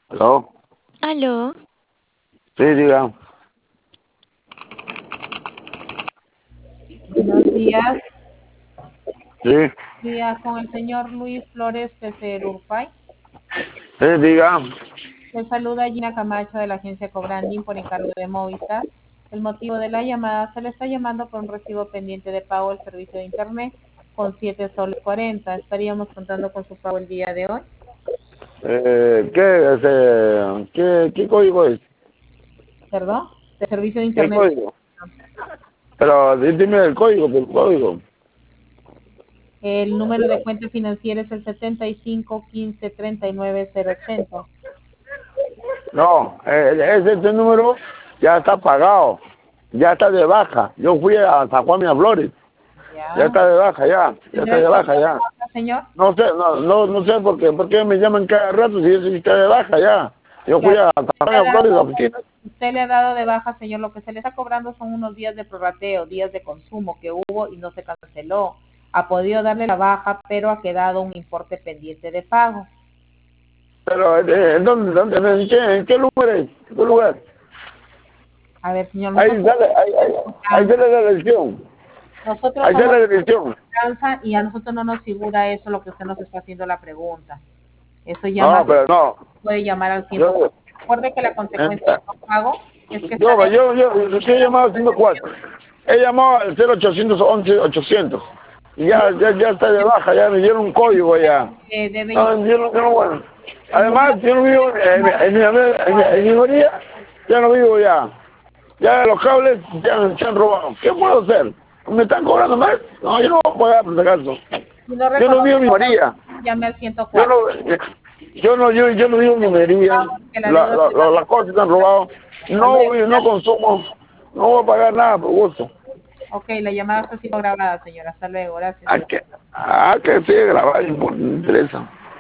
¿Aló? Aló, Sí, diga. Buenos días. Sí, Días con el señor Luis Flores desde Urupay. sí, diga. Le saluda Gina Camacho de la agencia Cobranding por encargo de Movistar. El motivo de la llamada, se le está llamando por un recibo pendiente de pago del servicio de internet con 7 soles 40. Estaríamos contando con su pago el día de hoy. ¿Qué código es? ¿Perdón? De servicio de ¿Qué internet. código? Pero dime el código, por código. El número de cuenta financiera es el 75 15 39 080. No, ese número ya está pagado. Ya está de baja. Yo fui a San Juan Miraflores. Ya ¿Ya? está de baja, ya. Ya está ¿Tendrá el de baja, código de ya. baja, señor? No sé, no sé por qué me llaman cada rato si eso sí está de baja, ya. Yo fui Claro, a San Juan Miraflores, la oficina. usted le ha dado de baja, señor. Lo que se le está cobrando son unos días de prorrateo, días de consumo que hubo y no se canceló. Ha podido darle la baja, pero ha quedado un importe pendiente de pago. Pero, ¿en qué lugar es? ¿En qué lugar? A ver, señor, Ahí nosotros sale, ahí sale la elección. nosotros Ahí sale somos la dirección. Confianza y a nosotros no nos figura eso lo que usted nos está haciendo la pregunta. Eso No, llama, pero no. puede llamar al Yo, 104. Recuerde que la eh, consecuencia de no pago es que está yo, de yo he llamado al 104. He llamado al 0811-800. Y ya está de baja, ya me dieron un código ya. debe No, yo no, bueno. el número Además, yo no vivo en mi María, ya no vivo ya. Ya los cables se han robado. ¿Qué puedo hacer? ¿Me están cobrando más? No, yo no voy a pagar por si acaso. si no Yo no reconoce, vivo en mi María. llame al Yo no, 104. yo no vivo en minería, Que la deuda se va las cosas se han robado, hasta luego. no consumo, no voy a pagar nada por gusto. Ok, la llamada está siendo grabada, señora. Hasta luego, gracias. A que sigue grabado, no me interesa.